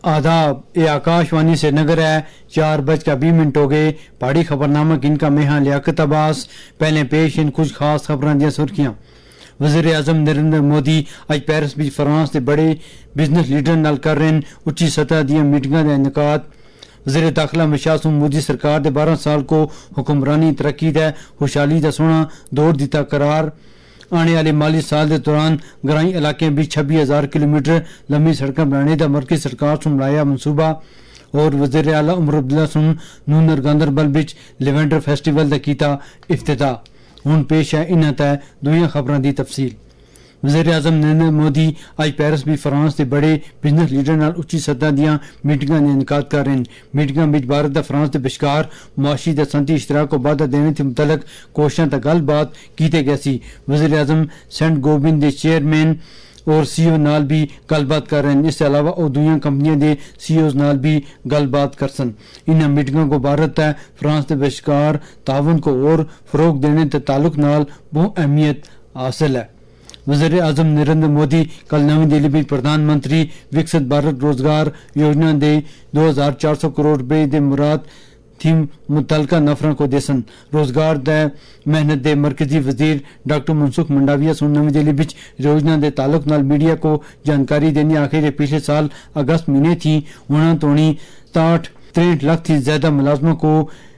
आदाब, ये आकाशवाणी से नगर है। 4:20 हो गए। पहाड़ी खबरनामा इनका मेहा लियाकत अब्बास। पहले पेश इन कुछ खास खबरां दी सुर्खियां। वज़ीर आज़म नरेंद्र मोदी अज पेरिस विच फ्रांस के बड़े बिजनेस लीडर नाल कर रहे हैं उच्ची सतह दी मीटिंगां दा इनकाद। वज़ीर दाखिला अमित शाह मोदी सरकार दे 12 साल को हुक्मरानी तरक्की दा खुशहाली दा सोहना दौर दिता करार। आने वाले माली साल के दौरान ग्राई इलाके भी 26,000 किलोमीटर लंबी सड़कें बनाने का मरकज़ी सरकार से मिलाया मनसूबा। और वज़ीर आला उमर अब्दुल्ला सुन नूनर गांदरबल विच लेवेंडर फेस्टिवल का कीता इफ्तिताह। हुण पेश है इन्हां तै दूईयां खबरां दी तफसील। वज़ीर आज़म नरेंद्र मोदी अज पेरिस भी फ्रांस के बड़े बिजनेस लीडर नाल उच्ची सतह दियां मीटिंगां दा इनकाद कर रहे हैं। मीटिंगां विच भारत ते फ्रांस के विचकार मुआशी ते सनती इश्तराक को वाधा देने से मुतलक कोशिशां ते गलबात कीते गए सी। वज़ीर आज़म सेंट गोबिंद के चेयरमैन और सीईओ नाल भी गलबात कर रहे हैं। इसके अलावा और दुनिया कंपनियों के सीईओ नाल भी गलबात कर सन। इन मीटिंगों को भारत ते फ्रांस के विचकार ताउन को और फरोग देने के ताल्लुक नाल बहुत अहमियत हासिल है। वज़ीर आज़म नरेंद्र मोदी कल नवी दिल्ली में प्रधानमंत्री विकसित भारत रोजगार योजना के 2,400 करोड़ रुपए के मुराद थी मुतलका नफरों को देसन। रोजगार द मेहनत दे मरकजी वजीर डॉक्टर मनसुख मंडाविया सुन नवी दिल्ली विच योजना के ताल्लुक नाल मीडिया को जानकारी देने आखिर पिछले साल अगस्त महीने थी उन्होंने तोड़ी 63 लाख थी ज्यादा मुलाजमों को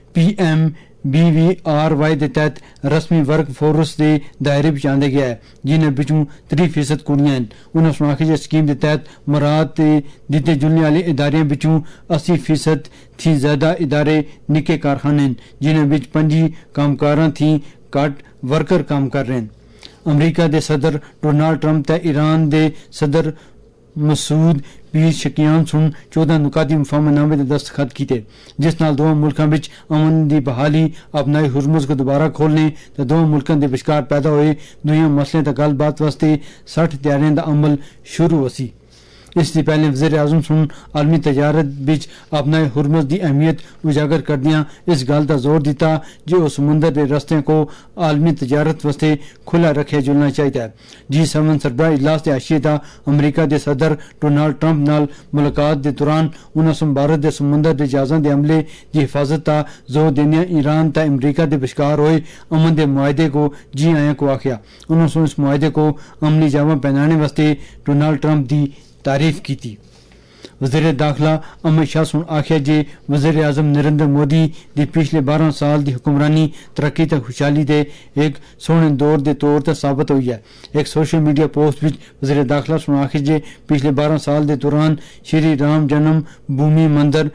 PMBVRY के तहत रस्मी वर्क फोर्स के दायरे में आंदा गया है जिन्हें बिचों 30% कुड़ियां हैं। उन्होंने आखिर स्कीम के तहत मुराद दिते जुलने वाले इदारे बिचों 80% थी ज्यादा इदारे निके कारखाने हैं जिन्हें बिच 5 कामकारां थी घट वर्कर काम कर रहे हैं। अमरीका के सदर डोनाल्ड ट्रंप ते ईरान के सदर मसूद पेज़ेशकियान सुन 14 नुकाती मुफाहमतनामे ते दस्तखत किए जिस नाल दोवां मुल्कां विच अमन की बहाली अपनाई हुरमुज को दोबारा खोलने ते दोवां मुल्कां दे विचकार पैदा होए दुनिया मसले ते गलबात वास्ते 60 तैयारियां दा अमल शुरू होसी। इससे पहले वज़ीर आज़म सुन आलमी तजारत विच अपनाई हुरमुज की अहमियत उजागर करदियां इस गल का जोर दिता जो उस समुंदर के रस्ते को आलमी तजारत वास्ते खुला रखे जुलना चाहिए। G7 सरबराह इजलास के आशिए दा अमरीका के सदर डोनाल्ड ट्रंप नाल मुलाकात के दौरान उन्होंने भारत के समुंदर के जहाज़ों के अमले की हिफाजत का जोर देने ईरान ते अमरीका के विचकार होए अमन के मुआहदे को जी आया को आख्या। उन्होंने इस मुआहदे को अमली जामा पहनाने वास्ते डोनाल्ड ट्रंप की तारीफ की थी। वज़ीर दाखिला अमित शाह सुन आख्या जे वज़ीर आज़म नरेंद्र मोदी की पिछले 12 साल की हुक्मरानी तरक्की ते खुशहाली दे एक सोहने दौर के तौर पर साबित हुई है। एक सोशल मीडिया पोस्ट विच वज़ीर दाखिला सुन आख्या जे पिछले 12 साल के दौरान श्री राम जन्म भूमि मंदिर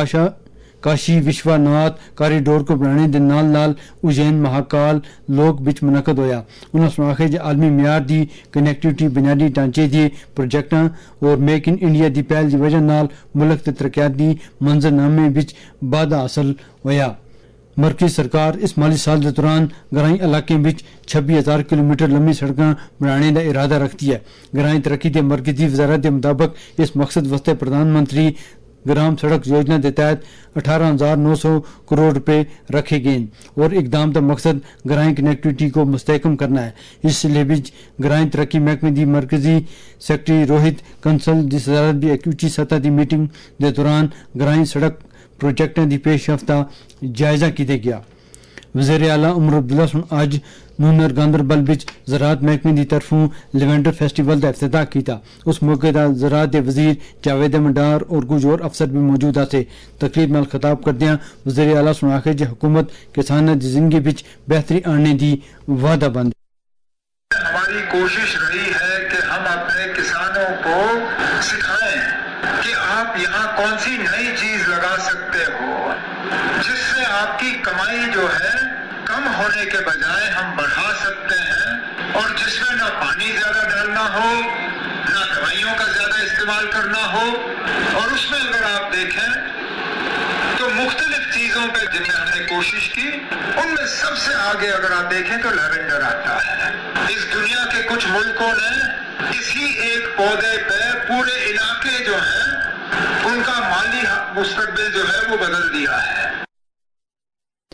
काशी विश्वनाथ कॉरिडोर को बनाने के नाल नाल उज्जैन महाकाल लोक विच मुनक़द होया। उन्होंने आख्या जे आलमी म्यार की कनैक्टिविटी बुनियादी ढांचे के प्रोजेक्टां और मेक इन इंडिया की पहल की वजह नाल मुल्क के तरक्याती मंजरनामे विच बाधा हासिल होया। मरकजी सरकार इस माली साल के दौरान ग्राई इलाके में 26,000 किलोमीटर लंबी सड़कें बनाने का इरादा रखती है। ग्राई तरक्की के मरकजी वजारत के मुताबिक इस मकसद वास्ते प्रधानमंत्री ग्राम सड़क योजना के तहत 18,900 करोड़ रुपए रखे गए और इकदाम का मकसद ग्रामीण कनेक्टिविटी को मुस्तहकम करना है। इसलिए भी ग्रामीण तरक्की महकमे की मरकजी सेक्रेटरी रोहित कंसल की सदारत भी एक उच्ची सतह की मीटिंग के दौरान ग्रामीण सड़क प्रोजेक्टों की पेशरफ्त जायजा किया गया। वज़ीर आला उमर अब्दुल्ला सुन अज नूनर गांदरबल विच ज़राअत महकमे की तरफों लेवेंडर फेस्टिवल का इफ्तिताह किया। उस मौके पर ज़राअत के वजीर जावेद मंडार और कुछ और अफसर भी मौजूद थे। तकरीब नाल खिताब करदियां वज़ीर आला सुन आखे जे हुकूमत किसानों की जिंदगी विच बेहतरी आने की वादाबंद। हमारी कोशिश रही है कि हम अपने किसानों को सिखाएं कि आप यहाँ कौन सी नई चीज लगा सकते हो जिससे आपकी कमाई जो है कम होने के बजाय हम बढ़ा सकते हैं और जिसमें ना पानी ज्यादा डालना हो ना दवाइयों का ज्यादा इस्तेमाल करना हो। और उसमें अगर आप देखें तो मुख्तलिफ चीजों पे जिनमें हमने कोशिश की उनमें सबसे आगे अगर आप देखें तो लैवेंडर आता है। इस दुनिया के कुछ मुल्कों ने इसी एक पौधे पे पूरे इलाके जो है उनका माली मुस्तकबिल जो है वो बदल दिया है।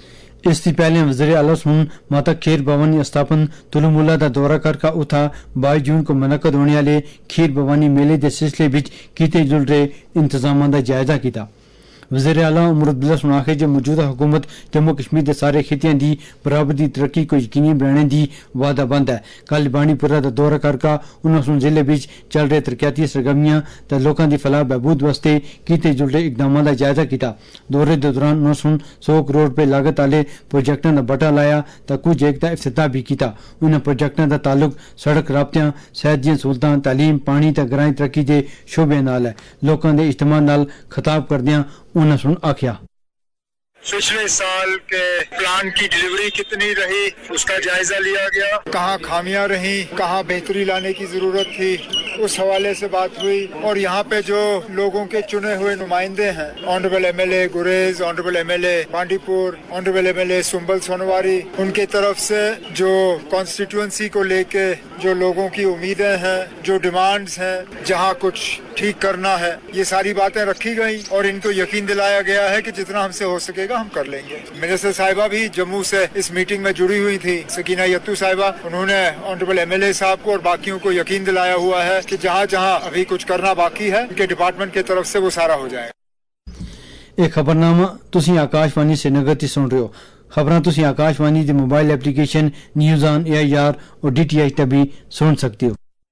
اس سے پہلے وزیر اعلی سن ماتا کھیر بھوانی استھاپن تلوملا کا دورہ کر کا اتھا 22 جون کو منعقد ہونے والے کھیر بھوانی میلے کے سلسلے وچ کیتے جل رہے انتظامات کا جائزہ کیتا. وزیر اعلیٰ عمر عبداللہ سن آخے جو موجودہ حکومت جموں کشمیر کے سارے خطیاں دی برابر دی ترقی کو یقینی بنانے دی وعدہ بند ہے. کل بانی پورہ کا دورہ کر کا انہوں نے ضلع وچ چل رہے ترقیاتی سرگرمیاں تے لوکاں دی فلاح بہبود واسطے کیتے جل رہے اقدامات کا جائزہ کیتا. دورے کے دوران انہوں نے 100 کروڑ روپے لاگت والے پروجیکٹوں کا بٹا لایا تو کچھ ایک کا افتتاح بھی کیتا. انہوں پروجیکٹوں کا تعلق سڑک رابطیاں صحت دیا سہولتاں تعلیم پانی تے گرائیں ترقی کے شعبے نال ہے. لوکاں دے اجتماع نال خطاب کردیاں انہوں نے آخیا پچھلے سال کے پلان کی ڈلیوری کتنی رہی اس کا جائزہ لیا گیا, کہاں خامیاں رہیں, کہاں بہتری لانے کی ضرورت تھی, اس حوالے سے بات ہوئی. اور یہاں پہ جو لوگوں کے چنے ہوئے نمائندے ہیں, آنریبل ایم ایل اے گریز, honourable M L A Bandipora, honourable M L A Sumbal Sonawari, ان کی طرف سے جو کانسٹیٹوئنسی کو لے کے جو لوگوں کی امیدیں ہیں, جو ڈیمانڈز ہیں, جہاں کچھ ٹھیک کرنا ہے, یہ ساری باتیں رکھی گئیں اور ان کو یقین دلایا گیا ہے کہ جتنا ہم سے ہو سکے گا ہم کر لیں گے. منسٹر صاحبہ بھی جموں سے اس میٹنگ میں جڑی ہوئی تھی, سکینہ یتو صاحبہ, انہوں نے آنریبل ایم ایل اے صاحب کو اور باقیوں کو یقین دلایا ہوا ہے کہ جہاں جہاں ابھی کچھ کرنا باقی ہے ان کے ڈپارٹمنٹ کی طرف سے وہ سارا ہو جائے. ایک خبرنامہ تسی آکاش وانی سری نگر تے سن رہے ہو. خبراں تسی آکاش وانی دے mobile application news on AIR اور DTH تے بھی سن سکتے ہو.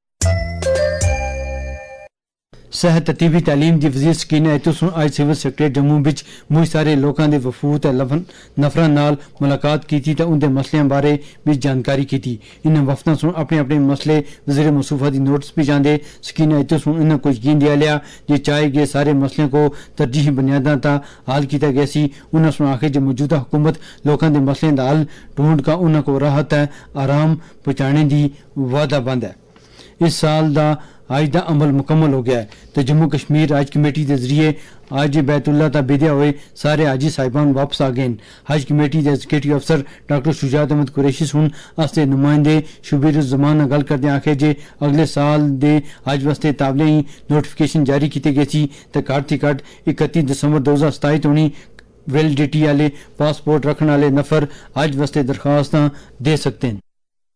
صحت طبی تعلیم دی وزیر سکینہ ایتو سن آج سول سیکرٹریٹ جموں وچ بہت سارے لوکاں دے وفود تے نفراں نال ملاقات کیتی تے ان دے مسئلیاں بارے بھی جانکاری کیتی. انہاں وفداں سن اپنے اپنے مسئلے وزیر موصوفہ دی نوٹس بھی جاندے. سکینہ ایتو سن انہاں کو یقین دیا لیا جے چاہے گئے سارے مسئلے کو ترجیحی بنیاداں تا حل کیتا گیا سی. انہاں سن آخر جو موجودہ حکومت لوکاں دے مسئلے دا حل ڈھونڈ کا انہاں کو راحت ہے آرام پہنچانے دی وعدہ بند ہے. اس سال دا آج دا عمل مکمل ہو گیا ہے تو جموں کشمیر حج کمیٹی کے ذریعے آج بیت اللہ تا بیدیا ہوئے سارے حاجی صاحبان واپس آ گئے. حج کمیٹی کے ایگزیکٹو افسر ڈاکٹر شجاعت احمد قریشی سن استے نمائندے شبیر الزمان نال گل کردے آخے جے اگلے سال دے حج واسطے تابلے ہی نوٹیفکیشن جاری کیتے گئے سی تے گھٹ تھی گھٹ 31 دسمبر 2027 تونی ویلڈیٹی والے پاسپورٹ رکھنے والے نفر حج واسطے درخواستاں دے سکتے ہیں.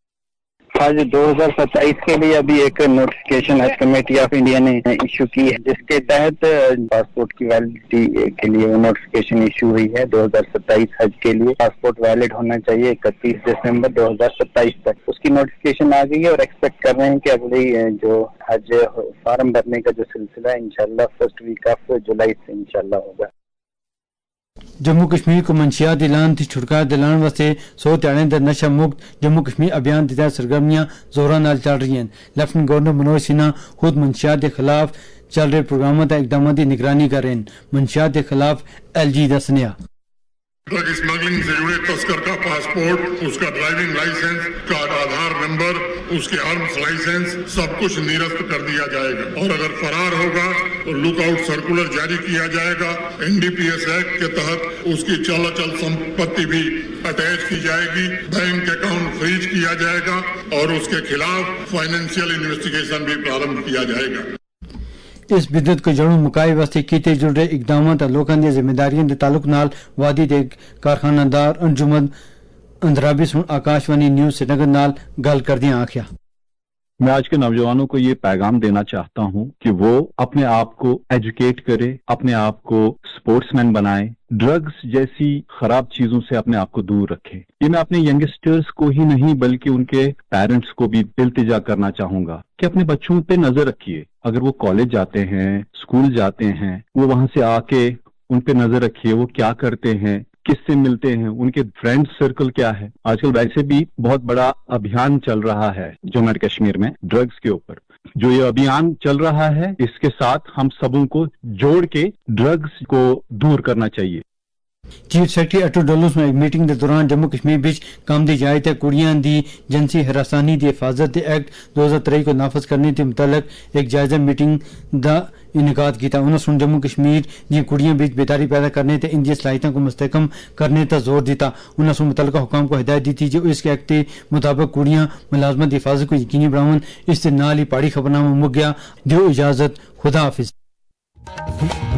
آج 2027 کے لیے ابھی ایک نوٹیفکیشن حج کمیٹی آف انڈیا نے ایشو کی ہے جس کے تحت پاسپورٹ کی ویلڈیٹی کے لیے وہ نوٹیفکیشن ایشو ہوئی ہے. 2027 حج کے لیے پاسپورٹ ویلڈ ہونا چاہیے 31 دسمبر 2027 تک. اس کی نوٹیفکیشن آ گئی ہے اور ایکسپیکٹ کر رہے ہیں کہ اگلی جو حج فارم بھرنے کا جو سلسلہ ہے انشاءاللہ فرسٹ ویک آف جولائی سے انشاءاللہ ہوگا. جموں کشمیر کو منشیات اعلان تھی چھٹکارا دلان واسطے 100 دیہڑیں در نشہ مکت جموں کشمیر ابھیان کے تحت سرگرمیاں زوراں نال چل رہی ہیں. لیفٹنٹ گورنر منوج سنہا خود منشیات کے خلاف چل رہے پروگراموں تے اقدامات کی نگرانی کر رہے ہیں. منشیات کے خلاف LG دا سنیا ڈرگ اسمگلنگ سے جڑے تسکر کا پاسپورٹ, اس کا ڈرائیونگ لائسنس, کا آدھار نمبر, اس کے آرمز لائسنس سب کچھ نرست کر دیا جائے گا. اور اگر فرار ہوگا تو لک آؤٹ سرکولر جاری کیا جائے گا. NDPS ایکٹ کے تحت اس کی چال سمپتی بھی اٹیچ کی جائے گی. بینک اکاؤنٹ فریز کیا جائے گا اور اس کے خلاف فائنینشیل انویسٹیگیشن بھی پرارمبھ کیا جائے گا. اس بدت کو جڑوں مکائی واسطے کیتے جڑ رہے اقدامات اور لوکاں دی ذمہ داریاں دے تعلق نال وادی دے کارخانہ دار انجمن اندرابی سن Akashvani news Srinagar نال گل کردیاں آکھیا میں آج کے نوجوانوں کو یہ پیغام دینا چاہتا ہوں کہ وہ اپنے آپ کو ایجوکیٹ کرے, اپنے آپ کو سپورٹس مین بنائے, ڈرگز جیسی خراب چیزوں سے اپنے آپ کو دور رکھے. یہ میں اپنے ینگسٹرز کو ہی نہیں بلکہ ان کے پیرنٹس کو بھی التجا کرنا چاہوں گا کہ اپنے بچوں پہ نظر رکھیے. اگر وہ کالج جاتے ہیں, اسکول جاتے ہیں, وہ وہاں سے آ کے ان پہ نظر رکھیے وہ کیا کرتے ہیں, کس سے ملتے ہیں, ان کے فرینڈ سرکل کیا ہے. آج کل ویسے بھی بہت بڑا ابھیان چل رہا ہے جموں کشمیر میں ڈرگز کے اوپر. جو یہ ابھیان چل رہا ہے اس کے ساتھ ہم سبوں کو جوڑ کے ڈرگز کو دور کرنا چاہیے. چیف سیکرٹری اٹو ڈولوس میں ایک میٹنگ کے دوران جموں کشمیر بچ کام دی جائے تے کڑیاں دی جنسی ہراسانی دی حفاظت دے ایکٹ 2023 کو نافذ کرنے کے متعلق ایک جائزہ میٹنگ دا انعقاد کیتا. انہوں نے جموں کشمیر دی کڑیاں بچ بیداری پیدا کرنے تے ان دی صلاحیتوں کو مستحکم کرنے تے زور دیتا. انہوں نے متعلقہ حکام کو ہدایت دی تھی جو اس کے ایکٹ کے مطابق کڑیاں ملازمت دی حفاظت کو یقینی بناون. اس سے نال ہی پاڑی خبرنامہ مک گیا. دیو اجازت, خدا حافظ.